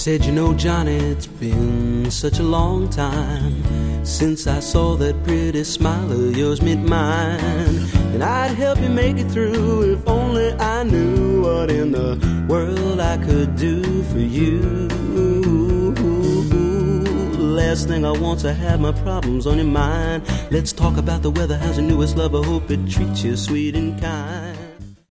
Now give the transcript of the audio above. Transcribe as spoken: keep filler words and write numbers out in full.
said, you know, Johnny, it's been such a long time since I saw that pretty smile of yours meet mine. And I'd help you make it through if only I knew what in the world I could do for you. Last thing I want to have my problems on your mind. Let's talk about the weather. How's your newest lover? Hope it treats you sweet and kind.